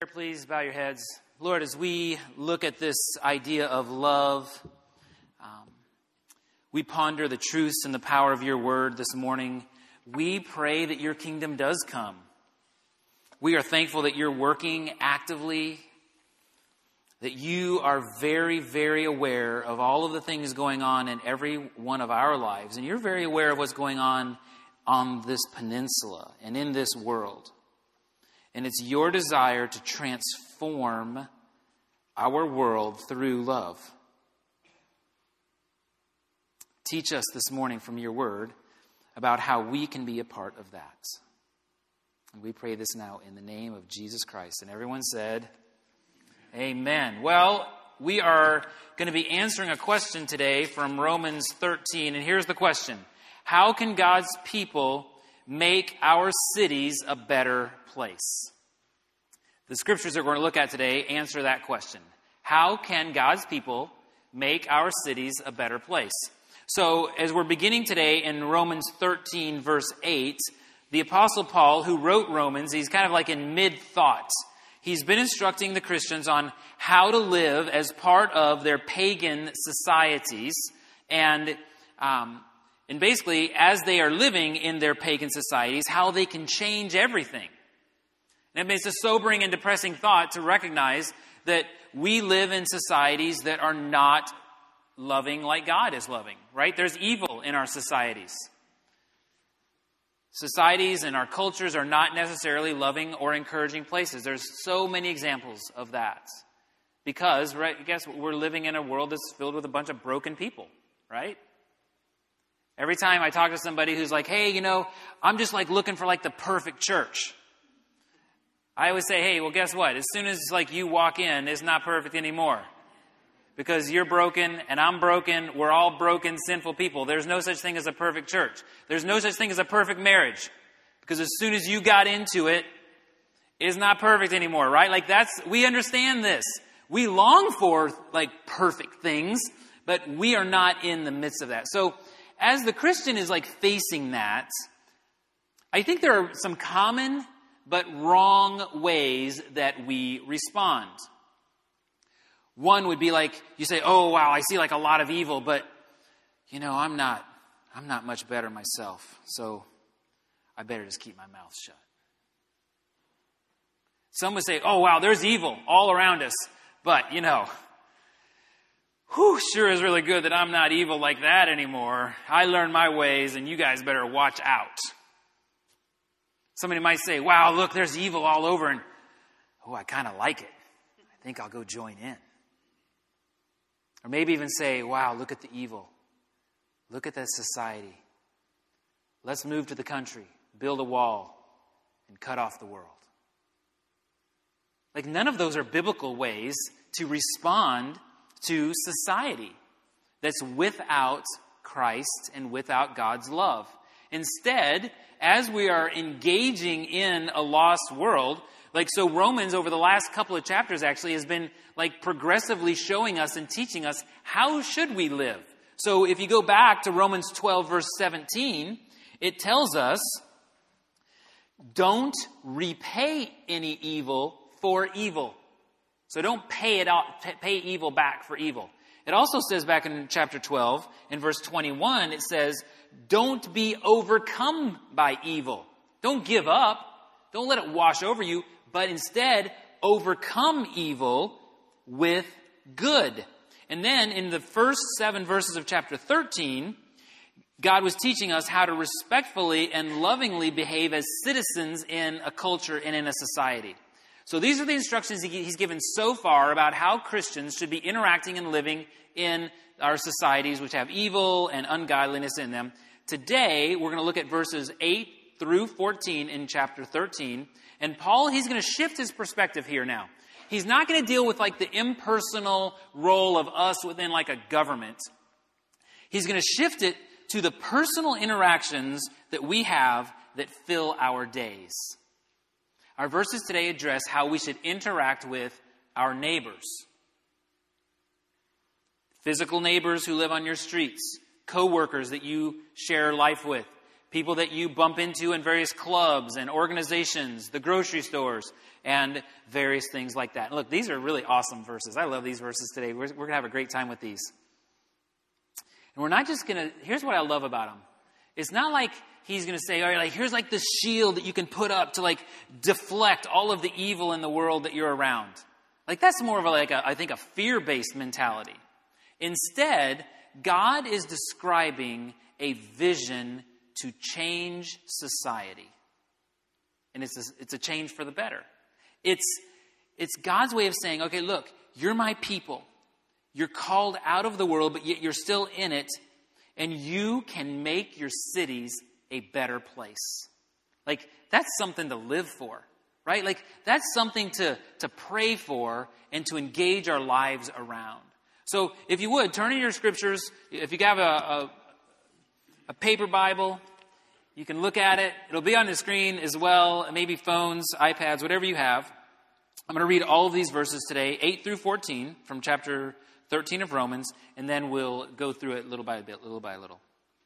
Please bow your heads. Lord, as we look at this idea of love, we ponder the truths and the power of your word this morning. We pray that your kingdom does come. We are thankful that you're working actively, that you are very, very aware of all of the things going on in every one of our lives. And you're very aware of what's going on this peninsula and in this world. And it's your desire to transform our world through love. Teach us this morning from your word about how we can be a part of that. And we pray this now in the name of Jesus Christ. And everyone said, amen. Well, we are going to be answering a question today from Romans 13. And here's the question. How can God's people make our cities a better place? The scriptures that we're going to look at today answer that question. How can God's people make our cities a better place? So, as we're beginning today in Romans 13, verse 8, the Apostle Paul, who wrote Romans, he's kind of like in mid-thought. He's been instructing the Christians on how to live as part of their pagan societies. And basically, as they are living in their pagan societies, how they can change everything. And it's a sobering and depressing thought to recognize that we live in societies that are not loving like God is loving, right? There's evil in our societies. Societies and our cultures are not necessarily loving or encouraging places. There's so many examples of that. Because, right, I guess we're living in a world that's filled with a bunch of broken people, right? Every time I talk to somebody who's like, hey, I'm just like looking for like the perfect church. I always say, hey, well, guess what? As soon as like you walk in, it's not perfect anymore. Because you're broken and I'm broken. We're all broken, sinful people. There's no such thing as a perfect church. There's no such thing as a perfect marriage. Because as soon as you got into it, it's not perfect anymore, right? Like we understand this. We long for like perfect things, but we are not in the midst of that. So as the Christian is like facing that, I think there are some common but wrong ways that we respond. One would be like, you say, oh, wow, I see like a lot of evil, but, I'm not much better myself, so I better just keep my mouth shut. Some would say, oh, wow, there's evil all around us, but, sure is really good that I'm not evil like that anymore. I learned my ways, and you guys better watch out. Somebody might say, wow, look, there's evil all over, and, I kind of like it. I think I'll go join in. Or maybe even say, wow, look at the evil. Look at that society. Let's move to the country, build a wall, and cut off the world. Like none of those are biblical ways to respond to society that's without Christ and without God's love. Instead, as we are engaging in a lost world, so Romans over the last couple of chapters actually has been progressively showing us and teaching us how should we live. So if you go back to Romans 12 verse 17, it tells us, don't repay any evil for evil. So don't pay evil back for evil. It also says back in chapter 12, in verse 21, it says, don't be overcome by evil. Don't give up. Don't let it wash over you, but instead overcome evil with good. And then in the first 7 verses of chapter 13, God was teaching us how to respectfully and lovingly behave as citizens in a culture and in a society. So these are the instructions he's given so far about how Christians should be interacting and living in our societies which have evil and ungodliness in them. Today, we're going to look at verses 8 through 14 in chapter 13. And Paul, he's going to shift his perspective here now. He's not going to deal with the impersonal role of us within a government. He's going to shift it to the personal interactions that we have that fill our days. Our verses today address how we should interact with our neighbors. Physical neighbors who live on your streets, co-workers that you share life with, people that you bump into in various clubs and organizations, the grocery stores, and various things like that. And look, these are really awesome verses. I love these verses today. We're going to have a great time with these. And we're not just going to, here's what I love about them. It's not like he's going to say, all right, like, here's like the shield that you can put up to like deflect all of the evil in the world that you're around. Like, that's more of I think a fear-based mentality. Instead, God is describing a vision to change society. And it's a change for the better. It's God's way of saying, okay, look, you're my people. You're called out of the world, but yet you're still in it. And you can make your cities a better place. Like, that's something to live for, right? Like, that's something to pray for and to engage our lives around. So, if you would, turn in your scriptures. If you have a paper Bible, you can look at it. It'll be on the screen as well, maybe phones, iPads, whatever you have. I'm going to read all of these verses today, 8 through 14, from chapter 13 of Romans, and then we'll go through it little by little.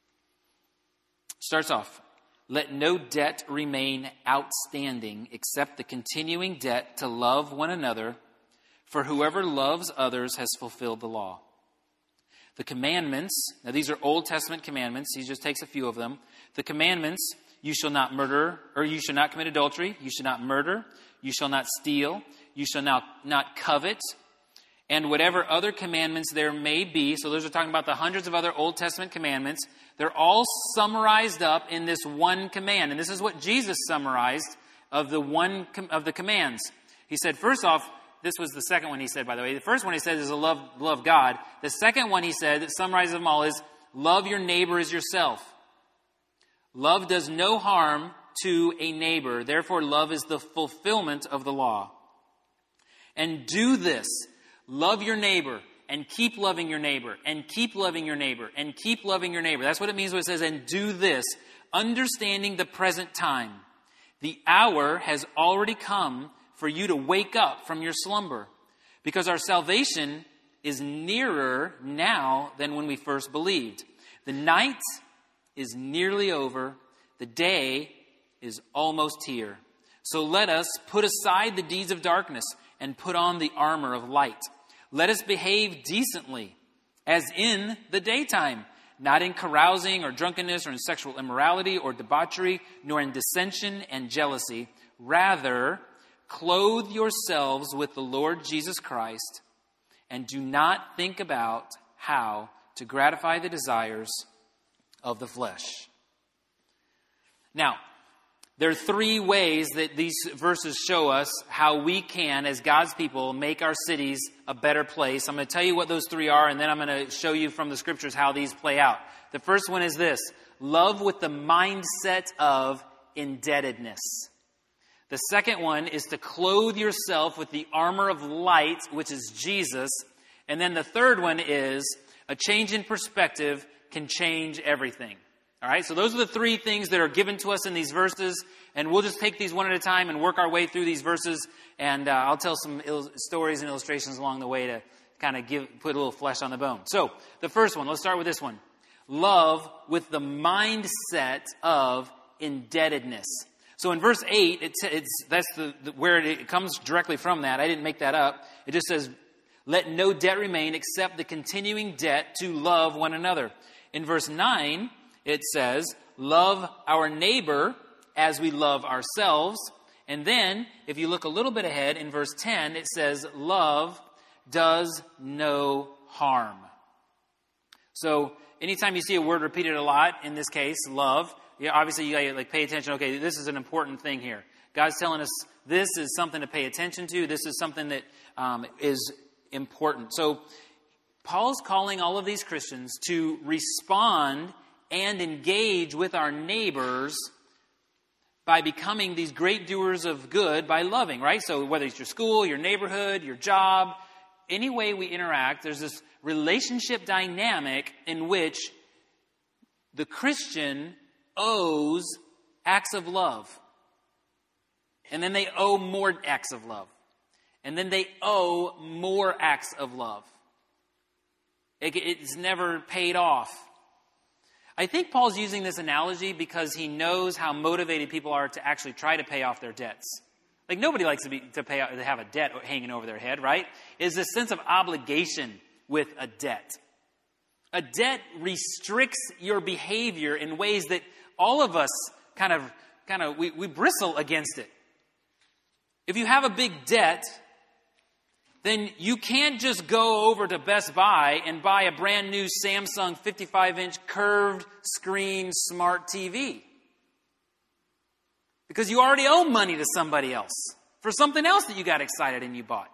Starts off, let no debt remain outstanding except the continuing debt to love one another, for whoever loves others has fulfilled the law. The commandments, now these are Old Testament commandments, he just takes a few of them. The commandments, you shall not murder, or you shall not commit adultery, you shall not murder, you shall not steal, you shall not covet, and whatever other commandments there may be. So those are talking about the hundreds of other Old Testament commandments. They're all summarized up in this one command. And this is what Jesus summarized of the commands. He said, first off, this was the second one he said, by the way. The first one he said is to love God. The second one he said that summarizes them all is love your neighbor as yourself. Love does no harm to a neighbor. Therefore, love is the fulfillment of the law. And do this. Love your neighbor and keep loving your neighbor and keep loving your neighbor and keep loving your neighbor. That's what it means when it says, and do this, understanding the present time. The hour has already come for you to wake up from your slumber, because our salvation is nearer now than when we first believed. The night is nearly over. The day is almost here. So let us put aside the deeds of darkness and put on the armor of light. Let us behave decently, as in the daytime, not in carousing or drunkenness or in sexual immorality or debauchery, nor in dissension and jealousy. Rather, clothe yourselves with the Lord Jesus Christ, and do not think about how to gratify the desires of the flesh. Now, there are three ways that these verses show us how we can, as God's people, make our cities a better place. I'm going to tell you what those three are, and then I'm going to show you from the scriptures how these play out. The first one is this: love with the mindset of indebtedness. The second one is to clothe yourself with the armor of light, which is Jesus. And then the third one is a change in perspective can change everything. All right, so those are the three things that are given to us in these verses, and we'll just take these one at a time and work our way through these verses, and I'll tell some stories and illustrations along the way to kind of put a little flesh on the bone. So, the first one, let's start with this one. Love with the mindset of indebtedness. So in verse 8, that's where it comes directly from that. I didn't make that up. It just says, let no debt remain except the continuing debt to love one another. In verse 9, it says, love our neighbor as we love ourselves. And then, if you look a little bit ahead, in verse 10, it says, love does no harm. So, anytime you see a word repeated a lot, in this case, love, obviously you got to pay attention. Okay, this is an important thing here. God's telling us this is something to pay attention to. This is something that is important. So, Paul's calling all of these Christians to respond and engage with our neighbors by becoming these great doers of good by loving, right? So whether it's your school, your neighborhood, your job, any way we interact, there's this relationship dynamic in which the Christian owes acts of love. And then they owe more acts of love. And then they owe more acts of love. It's never paid off. I think Paul's using this analogy because he knows how motivated people are to actually try to pay off their debts. Like nobody likes to have a debt hanging over their head, right? Is this sense of obligation with a debt. A debt restricts your behavior in ways that all of us we bristle against it. If you have a big debt, then you can't just go over to Best Buy and buy a brand new Samsung 55-inch curved screen smart TV. Because you already owe money to somebody else for something else that you got excited and you bought.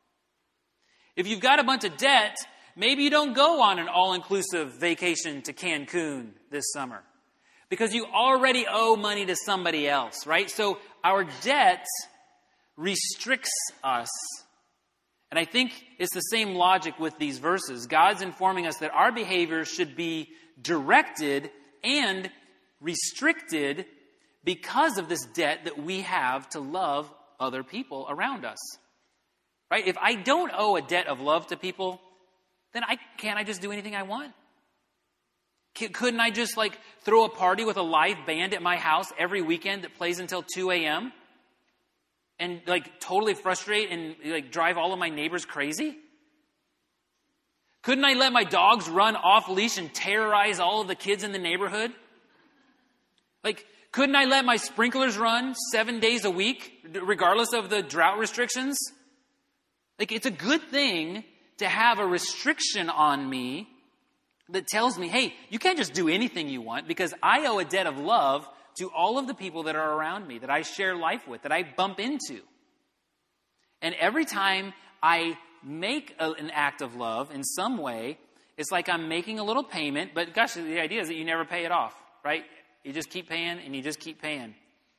If you've got a bunch of debt, maybe you don't go on an all-inclusive vacation to Cancun this summer because you already owe money to somebody else, right? So our debt restricts us. And I think it's the same logic with these verses. God's informing us that our behavior should be directed and restricted because of this debt that we have to love other people around us. Right? If I don't owe a debt of love to people, then can't I just do anything I want? Couldn't I just throw a party with a live band at my house every weekend that plays until 2 a.m.? And totally frustrate and drive all of my neighbors crazy? Couldn't I let my dogs run off leash and terrorize all of the kids in the neighborhood? Couldn't I let my sprinklers run 7 days a week, regardless of the drought restrictions? It's a good thing to have a restriction on me that tells me, hey, you can't just do anything you want because I owe a debt of love to all of the people that are around me, that I share life with, that I bump into. And every time I make an act of love in some way, it's like I'm making a little payment, but gosh, the idea is that you never pay it off, right? You just keep paying and you just keep paying.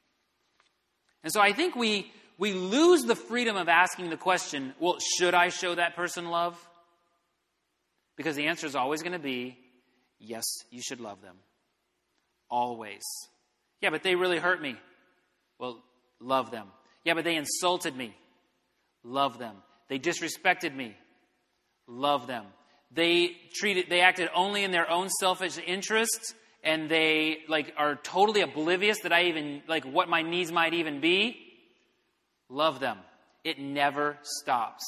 And so I think we lose the freedom of asking the question, well, should I show that person love? Because the answer is always going to be, yes, you should love them. Always. Yeah, but they really hurt me. Well, love them. Yeah, but they insulted me. Love them. They disrespected me. Love them. They acted only in their own selfish interests, and they are totally oblivious that I even what my needs might even be. Love them. It never stops.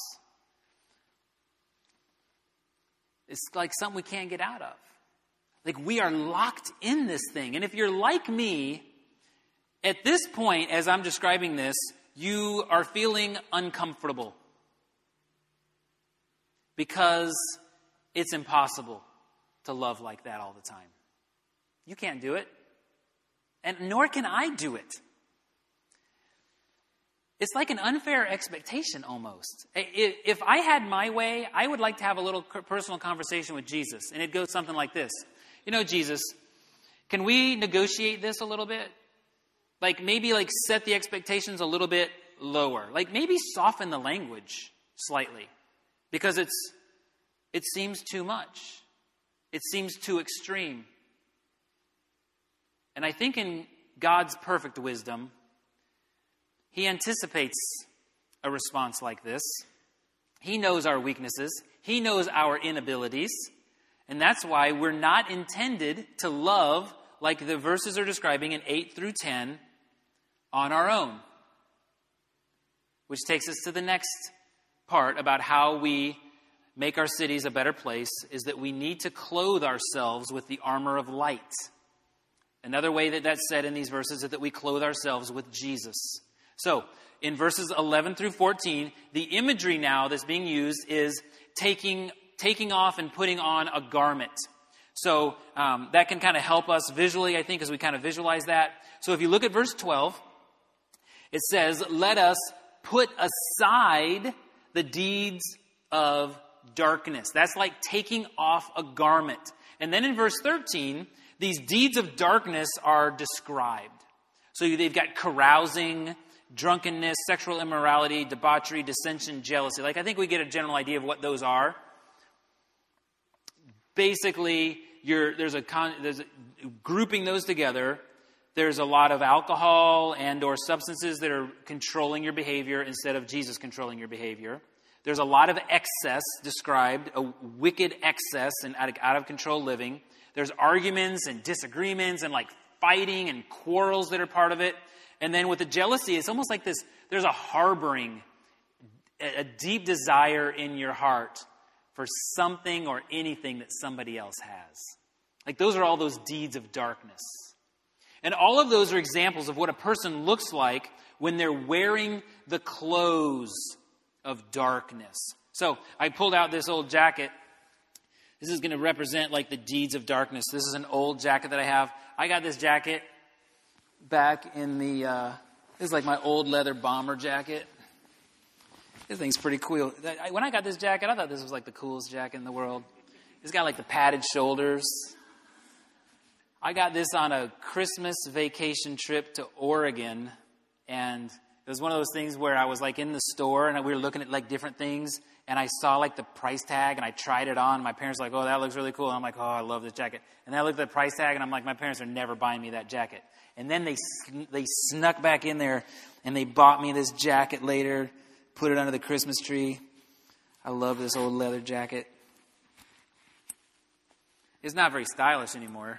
It's like something we can't get out of. We are locked in this thing. And if you're like me, at this point, as I'm describing this, you are feeling uncomfortable. Because it's impossible to love like that all the time. You can't do it. And nor can I do it. It's like an unfair expectation almost. If I had my way, I would like to have a little personal conversation with Jesus. And it goes something like this. Jesus, can we negotiate this a little bit? Maybe set the expectations a little bit lower. Maybe soften the language slightly. Because it seems too much. It seems too extreme. And I think in God's perfect wisdom, He anticipates a response like this. He knows our weaknesses. He knows our inabilities. And that's why we're not intended to love, like the verses are describing in 8 through 10, on our own. Which takes us to the next part about how we make our cities a better place, is that we need to clothe ourselves with the armor of light. Another way that that's said in these verses is that we clothe ourselves with Jesus. So, in verses 11 through 14, the imagery now that's being used is taking off and putting on a garment. So, that can kind of help us visually, I think, as we kind of visualize that. So, if you look at verse 12, it says, let us put aside the deeds of darkness. That's like taking off a garment. And then in verse 13, these deeds of darkness are described. So they've got carousing, drunkenness, sexual immorality, debauchery, dissension, jealousy. I think we get a general idea of what those are. Basically, there's grouping those together. There's a lot of alcohol and or substances that are controlling your behavior instead of Jesus controlling your behavior. There's a lot of excess described, a wicked excess and out of control living. There's arguments and disagreements and fighting and quarrels that are part of it. And then with the jealousy, it's almost like this, there's a harboring, a deep desire in your heart for something or anything that somebody else has. Like those are all those deeds of darkness. And all of those are examples of what a person looks like when they're wearing the clothes of darkness. So I pulled out this old jacket. This is going to represent like the deeds of darkness. This is an old jacket that I have. I got this jacket back in the, this is like my old leather bomber jacket. This thing's pretty cool. When I got this jacket, I thought this was like the coolest jacket in the world. It's got like the padded shoulders. I got this on a Christmas vacation trip to Oregon. And it was one of those things where I was like in the store and we were looking at like different things. And I saw like the price tag and I tried it on. My parents were like, oh, that looks really cool. And I'm like, oh, I love this jacket. And then I looked at the price tag and I'm like, my parents are never buying me that jacket. And then they snuck back in there and they bought me this jacket later, put it under the Christmas tree. I love this old leather jacket. It's not very stylish anymore.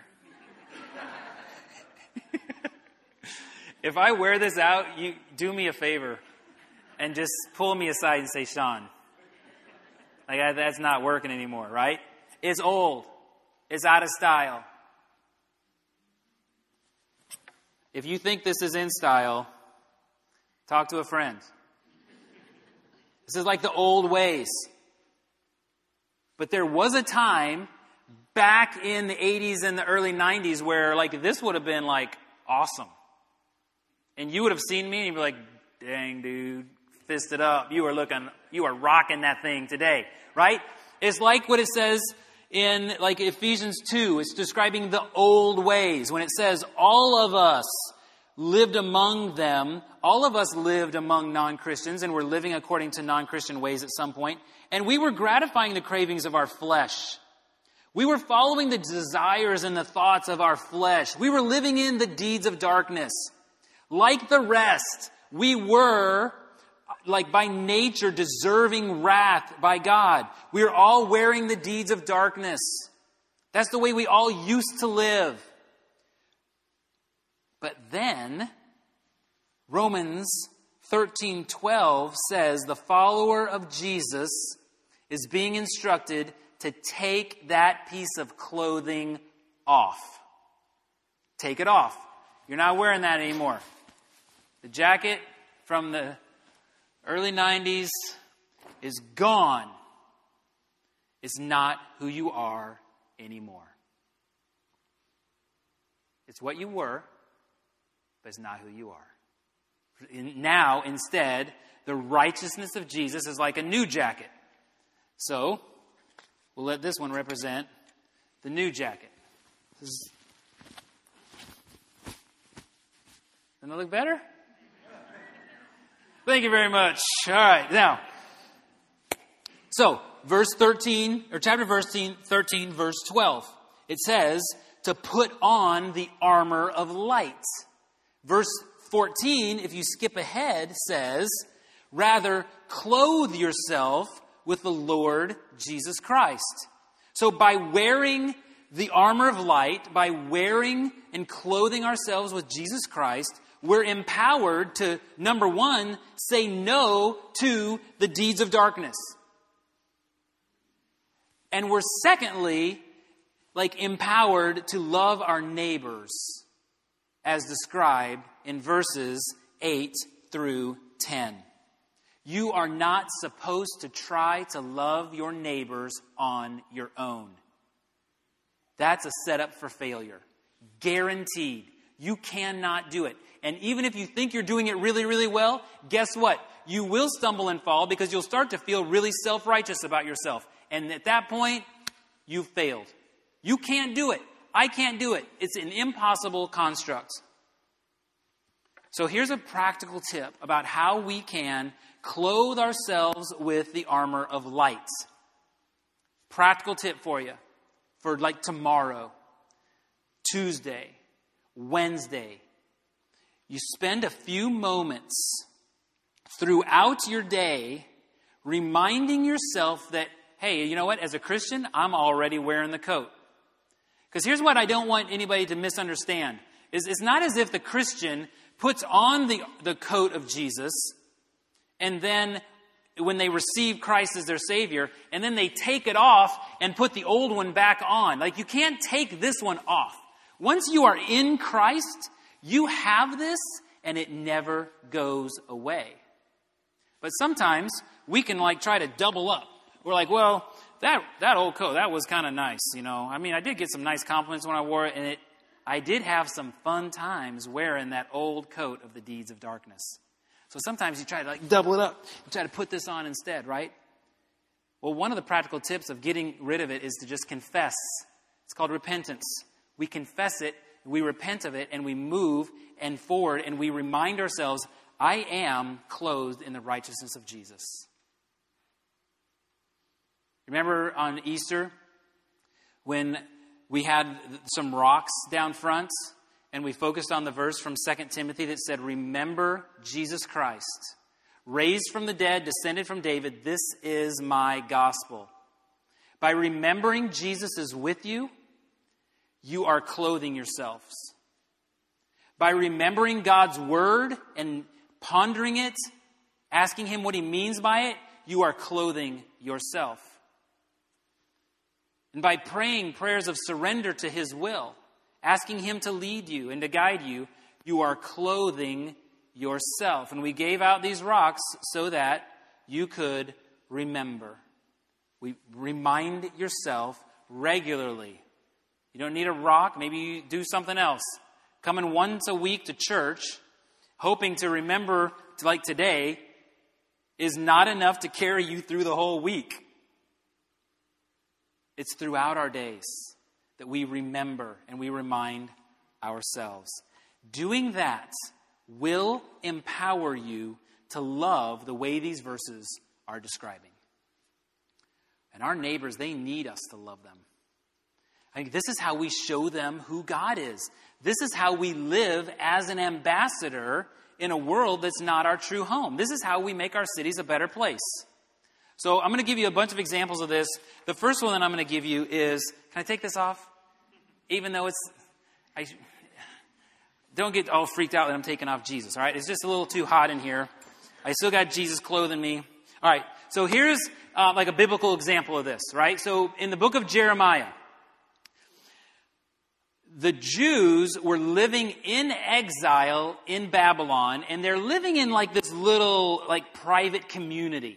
If I wear this out, you do me a favor and just pull me aside and say, Sean, like that's not working anymore, right? It's old. It's out of style. If you think this is in style, talk to a friend. This is like the old ways. But there was a time back in the 80s and the early 90s where like this would have been like awesome. And you would have seen me and you'd be like, dang, dude, fist it up. You are rocking that thing today, right? It's like what it says in like Ephesians 2. It's describing the old ways. When it says all of us lived among them, all of us lived among non-Christians and were living according to non-Christian ways at some point. And we were gratifying the cravings of our flesh. We were following the desires and the thoughts of our flesh. We were living in the deeds of darkness. Like the rest, we were, like by nature, deserving wrath by God. We are all wearing the deeds of darkness. That's the way we all used to live. But then, Romans 13:12 says the follower of Jesus is being instructed to take that piece of clothing off. Take it off. You're not wearing that anymore. The jacket from the early 90s is gone. It's not who you are anymore. It's what you were, but it's not who you are. Now, instead, the righteousness of Jesus is like a new jacket. So, we'll let this one represent the new jacket. Doesn't it look better? Thank you very much. All right, now. So, verse 13, or chapter 13, verse 12. It says to put on the armor of light. Verse 14, if you skip ahead, says, rather clothe yourself with the Lord Jesus Christ. So by wearing the armor of light, by wearing and clothing ourselves with Jesus Christ, we're empowered to, number one, say no to the deeds of darkness. And we're secondly, like empowered to love our neighbors as described in verses 8 through 10. You are not supposed to try to love your neighbors on your own. That's a setup for failure. Guaranteed. You cannot do it. And even if you think you're doing it really, really well, guess what? You will stumble and fall because you'll start to feel really self-righteous about yourself. And at that point, you've failed. You can't do it. I can't do it. It's an impossible construct. So here's a practical tip about how we can clothe ourselves with the armor of light. Practical tip for you. For like tomorrow, Tuesday, Wednesday. You spend a few moments throughout your day reminding yourself that, hey, you know what? As a Christian, I'm already wearing the coat. Because here's what I don't want anybody to misunderstand. It's not as if the Christian puts on the coat of Jesus, and then when they receive Christ as their Savior, and then they take it off and put the old one back on. Like, you can't take this one off. Once you are in Christ, you have this, and it never goes away. But sometimes we can try to double up. We're like, well, that old coat, that was kind of nice, I mean, I did get some nice compliments when I wore it, and I did have some fun times wearing that old coat of the deeds of darkness. So sometimes you try to double it up. You try to put this on instead, right? Well, one of the practical tips of getting rid of it is to just confess. It's called repentance. We confess it, we repent of it, and we move and forward, and we remind ourselves, I am clothed in the righteousness of Jesus. Remember on Easter when we had some rocks down front and we focused on the verse from 2 Timothy that said, remember Jesus Christ, raised from the dead, descended from David. This is my gospel. By remembering Jesus is with you, you are clothing yourselves. By remembering God's word and pondering it, asking him what he means by it, you are clothing yourself. And by praying prayers of surrender to his will, asking him to lead you and to guide you, you are clothing yourself. And we gave out these rocks so that you could remember. We remind yourself regularly. You don't need a rock. Maybe you do something else. Coming once a week to church, hoping to remember like today, is not enough to carry you through the whole week. It's throughout our days that we remember and we remind ourselves. Doing that will empower you to love the way these verses are describing. And our neighbors, they need us to love them. I think this is how we show them who God is. This is how we live as an ambassador in a world that's not our true home. This is how we make our cities a better place. So I'm going to give you a bunch of examples of this. The first one that I'm going to give you is, can I take this off? Even though don't get all freaked out that I'm taking off Jesus, all right? It's just a little too hot in here. I still got Jesus clothing me. All right, so here's like a biblical example of this, right? So in the book of Jeremiah, the Jews were living in exile in Babylon, and they're living in like this little like private community.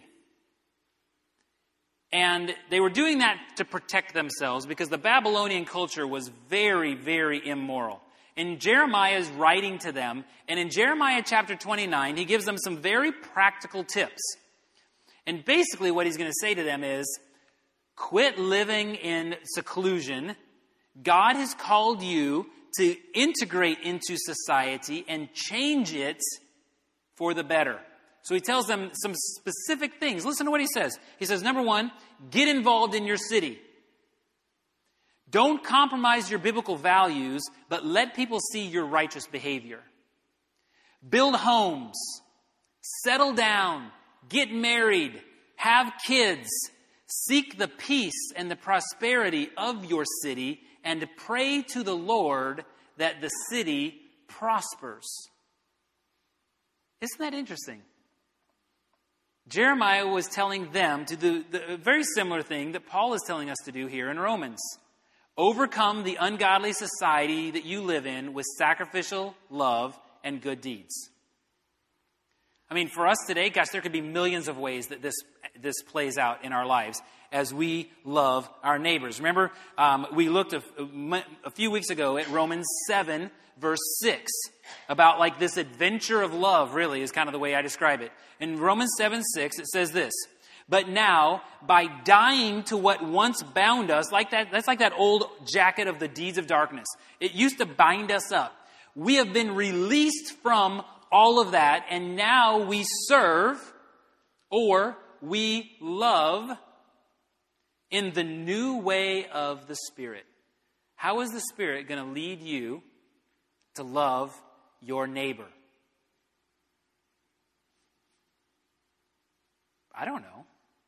And they were doing that to protect themselves because the Babylonian culture was very, very immoral. And Jeremiah is writing to them, and in Jeremiah chapter 29, he gives them some very practical tips. And basically what he's going to say to them is, quit living in seclusion. God has called you to integrate into society and change it for the better. So he tells them some specific things. Listen to what he says. He says, number one, get involved in your city. Don't compromise your biblical values, but let people see your righteous behavior. Build homes. Settle down. Get married. Have kids. Seek the peace and the prosperity of your city, and pray to the Lord that the city prospers. Isn't that interesting? Jeremiah was telling them to do the very similar thing that Paul is telling us to do here in Romans. Overcome the ungodly society that you live in with sacrificial love and good deeds. I mean, for us today, gosh, there could be millions of ways that this plays out in our lives as we love our neighbors. Remember, we looked a few weeks ago at Romans 7, verse 6, about like this adventure of love, really, is kind of the way I describe it. In Romans 7, 6, it says this, but now, by dying to what once bound us, that's like that old jacket of the deeds of darkness. It used to bind us up. We have been released from all of that, and now we serve, or we love, in the new way of the Spirit. How is the Spirit going to lead you to love your neighbor? I don't know.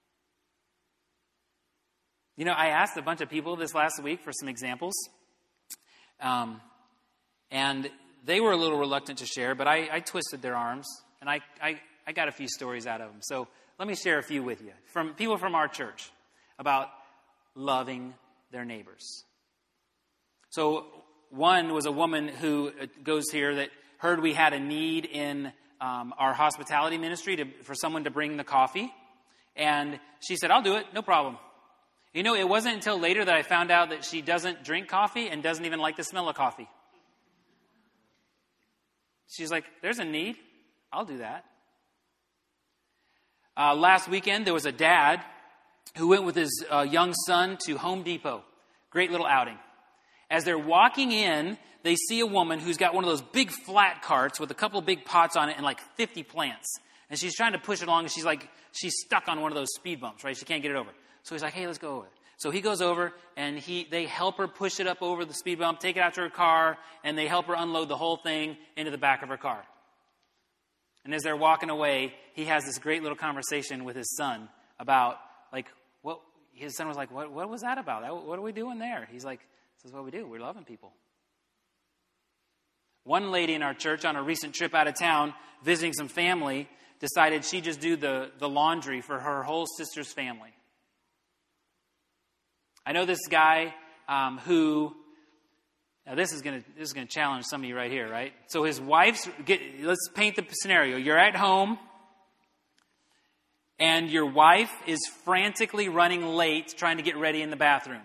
You know, I asked a bunch of people this last week for some examples. And they were a little reluctant to share, but I twisted their arms, and I got a few stories out of them. So let me share a few with you from people from our church about loving their neighbors. So one was a woman who goes here that heard we had a need in our hospitality ministry for someone to bring the coffee. And she said, I'll do it, no problem. You know, it wasn't until later that I found out that she doesn't drink coffee and doesn't even like the smell of coffee. She's like, there's a need. I'll do that. Last weekend, there was a dad who went with his young son to Home Depot. Great little outing. As they're walking in, they see a woman who's got one of those big flat carts with a couple of big pots on it and like 50 plants. And she's trying to push it along, and she's stuck on one of those speed bumps, right? She can't get it over. So he's like, hey, let's go over. So he goes over, and they help her push it up over the speed bump, take it out to her car, and they help her unload the whole thing into the back of her car. And as they're walking away, he has this great little conversation with his son about, like, what his son was like, what was that about? What are we doing there? He's like, this is what we do. We're loving people. One lady in our church on a recent trip out of town, visiting some family, decided she'd just do the laundry for her whole sister's family. I know this guy who, now this is gonna challenge some of you right here, right? So his wife's, let's paint the scenario. You're at home, and your wife is frantically running late trying to get ready in the bathroom.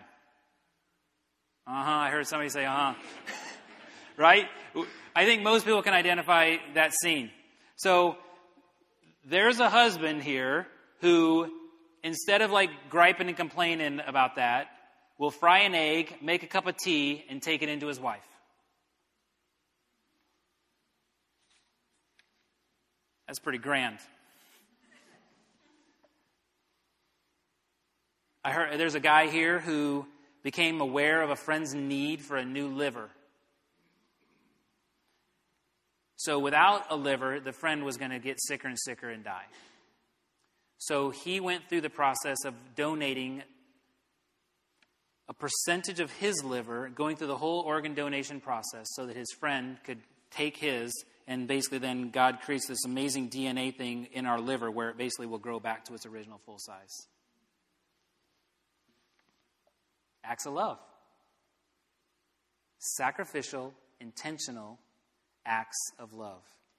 I heard somebody say, right? I think most people can identify that scene. So there's a husband here who, instead of like griping and complaining about that, will fry an egg, make a cup of tea, and take it into his wife. That's pretty grand. I heard there's a guy here who became aware of a friend's need for a new liver. So without a liver, the friend was going to get sicker and sicker and die. So he went through the process of donating a percentage of his liver, going through the whole organ donation process so that his friend could take his, and basically then God creates this amazing DNA thing in our liver where it basically will grow back to its original full size. Acts of love. Sacrificial, intentional acts of love.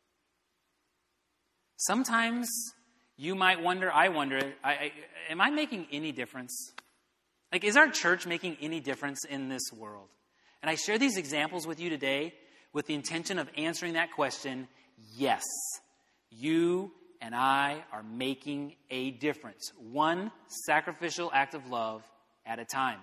Sometimes you might wonder, I wonder, am I making any difference? Like, is our church making any difference in this world? And I share these examples with you today with the intention of answering that question. Yes, you and I are making a difference. One sacrificial act of love at a time.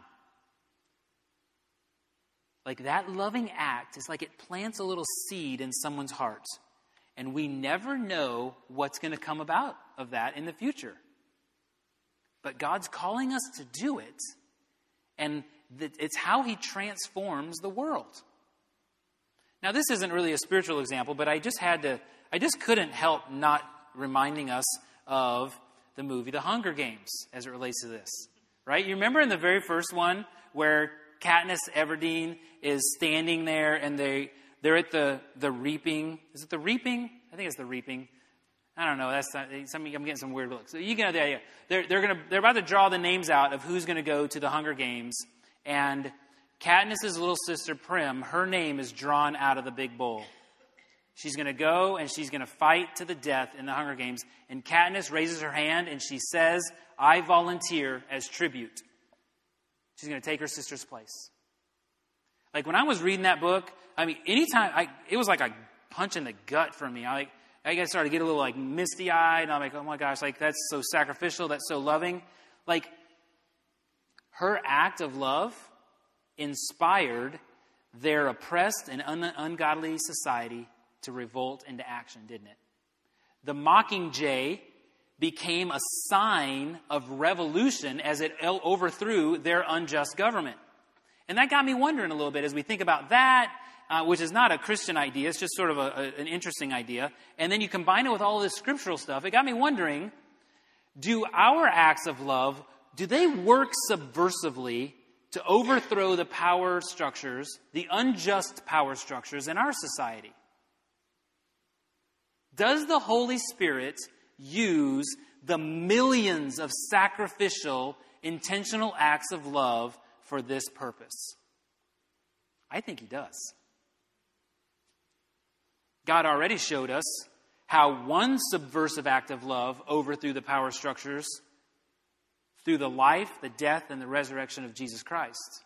Like, that loving act is like it plants a little seed in someone's heart. And we never know what's going to come about of that in the future. But God's calling us to do it. And it's how he transforms the world. Now, this isn't really a spiritual example, but I just couldn't help not reminding us of the movie The Hunger Games as it relates to this. Right? You remember in the very first one where Katniss Everdeen is standing there and they're at the reaping. Is it the reaping? I think it's the reaping. I don't know. I'm getting some weird looks. So you get the idea. They're about to draw the names out of who's going to go to the Hunger Games, and Katniss's little sister Prim, her name is drawn out of the big bowl. She's going to go and she's going to fight to the death in the Hunger Games. And Katniss raises her hand and she says, "I volunteer as tribute." She's going to take her sister's place. Like, when I was reading that book, I mean, anytime, it was like a punch in the gut for me. I started to get a little, like, misty-eyed. And I'm like, oh, my gosh, like, that's so sacrificial. That's so loving. Like, her act of love inspired their oppressed and ungodly society to revolt into action, didn't it? The Mockingjay became a sign of revolution as it overthrew their unjust government. And that got me wondering a little bit as we think about that, which is not a Christian idea. It's just sort of an interesting idea. And then you combine it with all this scriptural stuff. It got me wondering, do our acts of love, do they work subversively to overthrow the power structures, the unjust power structures in our society? Does the Holy Spirit use the millions of sacrificial, intentional acts of love for this purpose? I think he does. God already showed us how one subversive act of love overthrew the power structures through the life, the death, and the resurrection of Jesus Christ.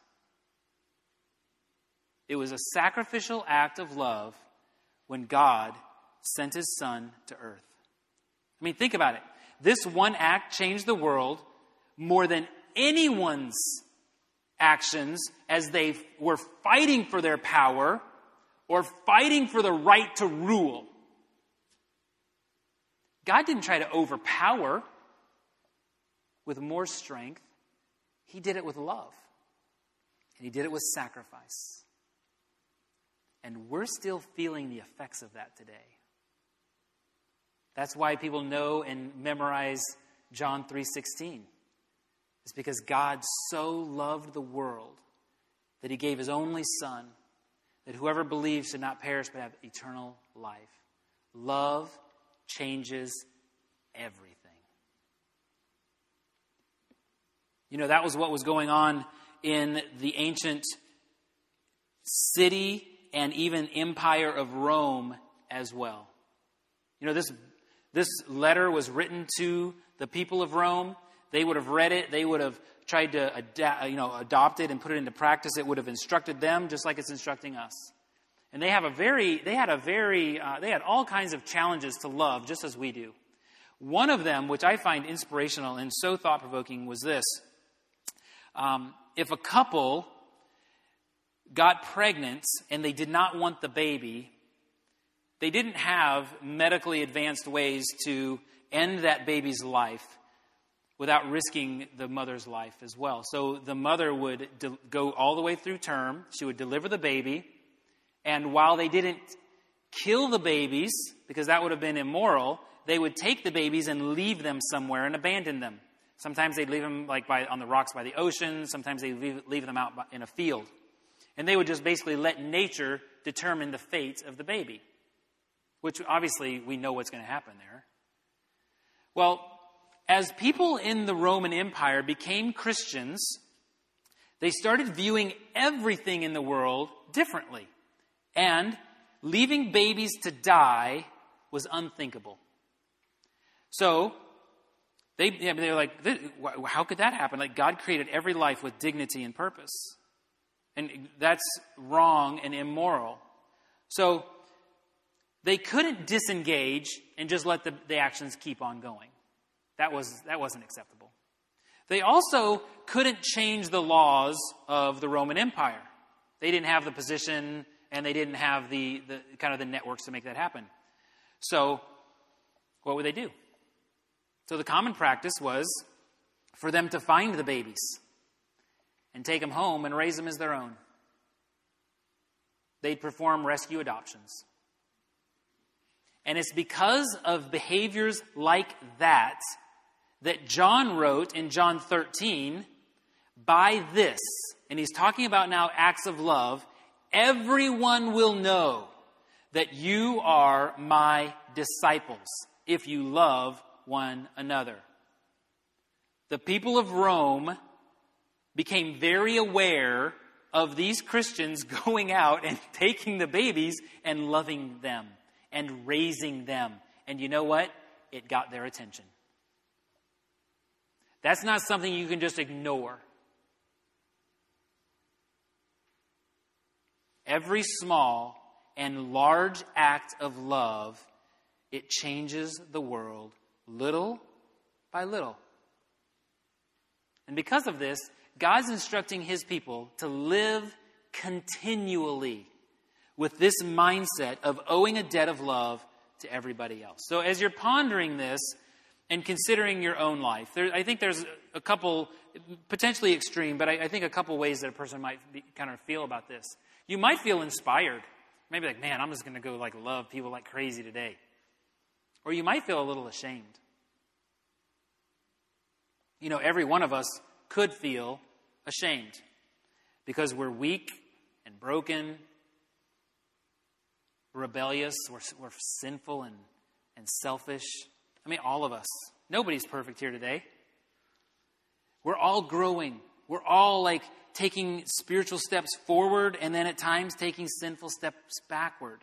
It was a sacrificial act of love when God sent his Son to earth. I mean, think about it. This one act changed the world more than anyone's actions as they were fighting for their power or fighting for the right to rule. God didn't try to overpower with more strength. He did it with love. And he did it with sacrifice. And we're still feeling the effects of that today. That's why people know and memorize John 3:16. It's because God so loved the world that he gave his only Son, that whoever believes should not perish but have eternal life. Love changes everything. You know, that was what was going on in the ancient city and even empire of Rome as well. You know, this letter was written to the people of Rome. They would have read it. They would have tried to adopt it and put it into practice. It would have instructed them just like it's instructing us. And they had all kinds of challenges to love, just as we do. One of them, which I find inspirational and so thought-provoking, was this. If a couple got pregnant and they did not want the baby, they didn't have medically advanced ways to end that baby's life without risking the mother's life as well. So the mother would go all the way through term. She would deliver the baby. And while they didn't kill the babies, because that would have been immoral, they would take the babies and leave them somewhere and abandon them. Sometimes they'd leave them on the rocks by the ocean. Sometimes they'd leave them out in a field. And they would just basically let nature determine the fate of the baby, which obviously we know what's going to happen there. Well, as people in the Roman Empire became Christians, they started viewing everything in the world differently. And leaving babies to die was unthinkable. So they're like, how could that happen? Like, God created every life with dignity and purpose. And that's wrong and immoral. So they couldn't disengage and just let the actions keep on going. That wasn't acceptable. They also couldn't change the laws of the Roman Empire. They didn't have the position and they didn't have the kind of the networks to make that happen. So what would they do? So the common practice was for them to find the babies and take them home and raise them as their own. They'd perform rescue adoptions. And it's because of behaviors like that John wrote in John 13, by this, and he's talking about now acts of love, everyone will know that you are my disciples if you love one another. The people of Rome became very aware of these Christians going out and taking the babies and loving them and raising them. And you know what? It got their attention. That's not something you can just ignore. Every small and large act of love, it changes the world little by little. And because of this, God's instructing his people to live continually with this mindset of owing a debt of love to everybody else. So as you're pondering this and considering your own life, I think there's a couple, potentially extreme, but I think a couple ways that a person might kind of feel about this. You might feel inspired. Maybe like, man, I'm just going to go love people like crazy today. Or you might feel a little ashamed. You know, every one of us could feel ashamed. because we're weak and broken, rebellious, we're sinful and selfish. I mean, all of us. Nobody's perfect here today. We're all growing. We're all like taking spiritual steps forward and then at times taking sinful steps backward.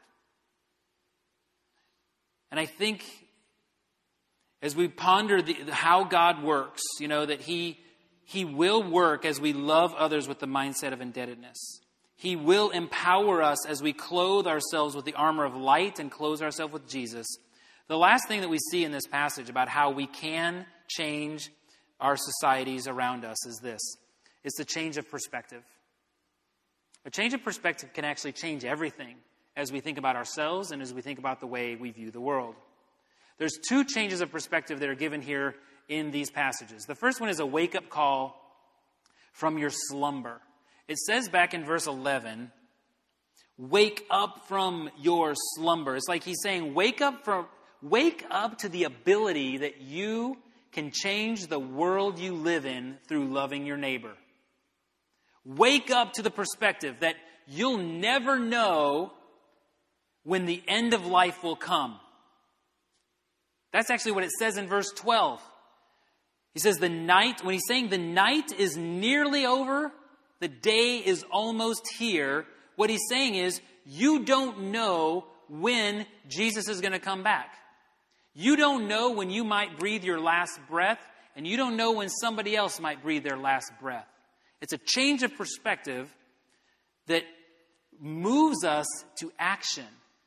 And I think as we ponder how God works, that He will work as we love others with the mindset of indebtedness. He will empower us as we clothe ourselves with the armor of light and clothe ourselves with Jesus. The last thing that we see in this passage about how we can change our societies around us is this. It's the change of perspective. A change of perspective can actually change everything as we think about ourselves and as we think about the way we view the world. There's two changes of perspective that are given here in these passages. The first one is a wake-up call from your slumber. It says back in verse 11, wake up from your slumber. It's like he's saying, wake up to the ability that you can change the world you live in through loving your neighbor. Wake up to the perspective that you'll never know when the end of life will come. That's actually what it says in verse 12. He says when he's saying the night is nearly over, the day is almost here, what he's saying is you don't know when Jesus is going to come back. You don't know when you might breathe your last breath, and you don't know when somebody else might breathe their last breath. It's a change of perspective that moves us to action.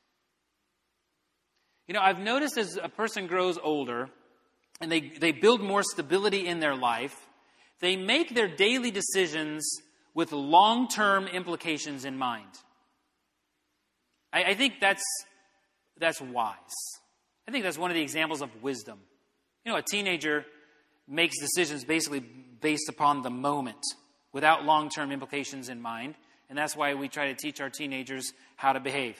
I've noticed as a person grows older and they build more stability in their life, they make their daily decisions with long-term implications in mind. I think that's wise. I think that's one of the examples of wisdom. A teenager makes decisions basically based upon the moment without long-term implications in mind. And that's why we try to teach our teenagers how to behave.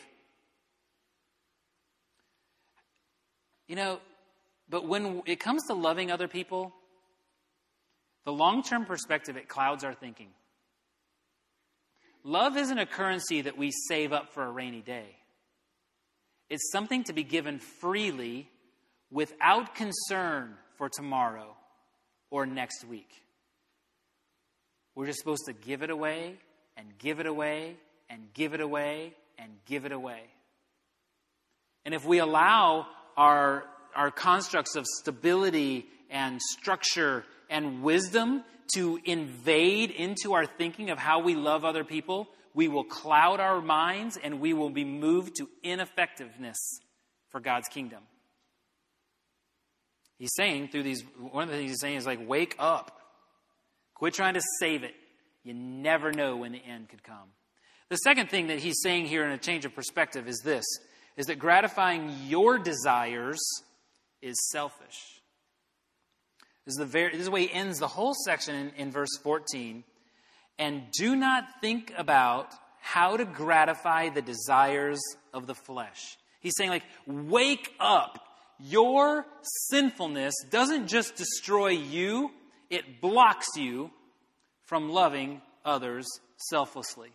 But when it comes to loving other people, the long-term perspective, it clouds our thinking. Love isn't a currency that we save up for a rainy day. It's something to be given freely without concern for tomorrow or next week. We're just supposed to give it away and give it away and give it away and give it away. And if we allow our constructs of stability and structure and wisdom to invade into our thinking of how we love other people, we will cloud our minds and we will be moved to ineffectiveness for God's kingdom. He's saying one of the things he's saying is like, wake up. Quit trying to save it. You never know when the end could come. The second thing that he's saying here in a change of perspective is this, is that gratifying your desires is selfish. This is the way he ends the whole section in verse 14. And do not think about how to gratify the desires of the flesh. He's saying, wake up. Your sinfulness doesn't just destroy you, it blocks you from loving others selflessly.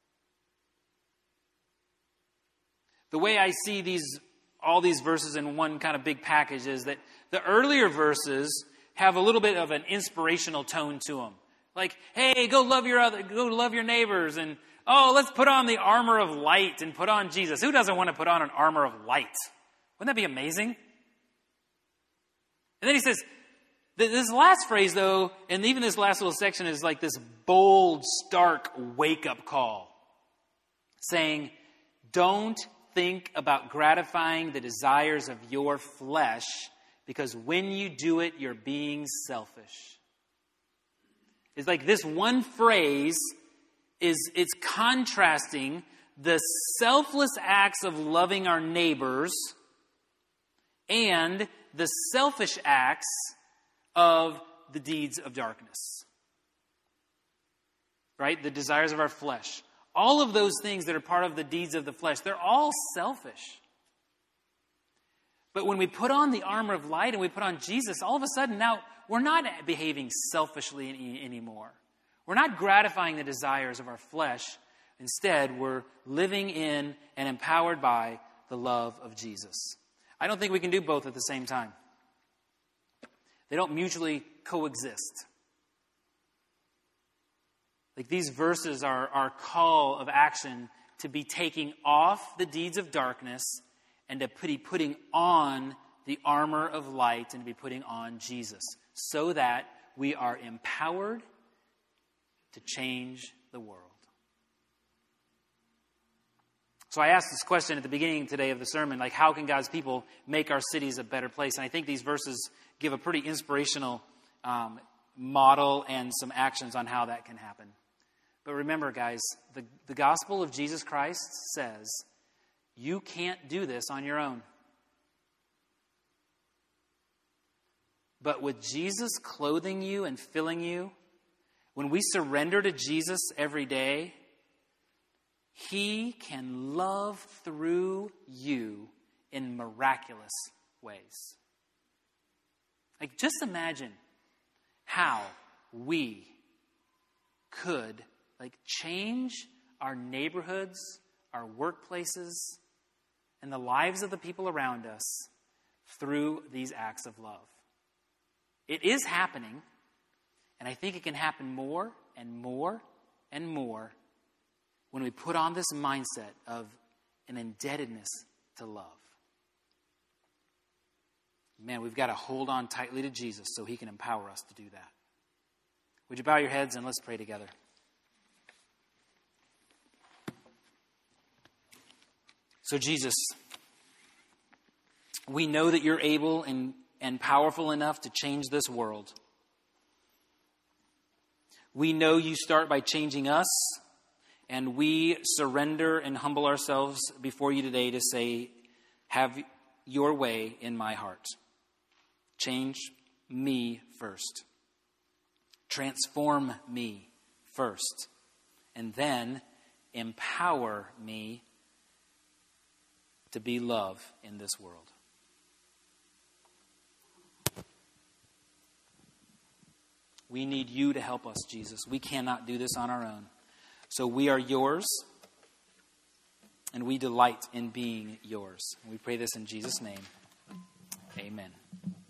The way I see all these verses in one kind of big package is that the earlier verses have a little bit of an inspirational tone to them. Like, hey, go love your neighbors, and let's put on the armor of light and put on Jesus. Who doesn't want to put on an armor of light? Wouldn't that be amazing? And then he says, this last phrase though, and even this last little section is like this bold, stark wake-up call, saying, don't think about gratifying the desires of your flesh, because when you do it, you're being selfish. It's like this one phrase it's contrasting the selfless acts of loving our neighbors and the selfish acts of the deeds of darkness. Right? The desires of our flesh. All of those things that are part of the deeds of the flesh, they're all selfish. But when we put on the armor of light and we put on Jesus, all of a sudden now we're not behaving selfishly anymore. We're not gratifying the desires of our flesh. Instead, we're living in and empowered by the love of Jesus. I don't think we can do both at the same time. They don't mutually coexist. Like these verses are our call of action to be taking off the deeds of darkness and to be putting on the armor of light and to be putting on Jesus so that we are empowered to change the world. So I asked this question at the beginning today of the sermon, like how can God's people make our cities a better place? And I think these verses give a pretty inspirational model and some actions on how that can happen. But remember, guys, the gospel of Jesus Christ says you can't do this on your own. But with Jesus clothing you and filling you, when we surrender to Jesus every day, He can love through you in miraculous ways. Like, just imagine how we could, change our neighborhoods, our workplaces, and the lives of the people around us through these acts of love. It is happening, and I think it can happen more and more and more when we put on this mindset of an indebtedness to love. Man, we've got to hold on tightly to Jesus so He can empower us to do that. Would you bow your heads and let's pray together? So Jesus, we know that You're able and powerful enough to change this world. We know You start by changing us, and we surrender and humble ourselves before You today to say, have Your way in my heart. Change me first. Transform me first. And then empower me to be love in this world. We need You to help us, Jesus. We cannot do this on our own. So we are Yours, and we delight in being Yours. We pray this in Jesus' name. Amen.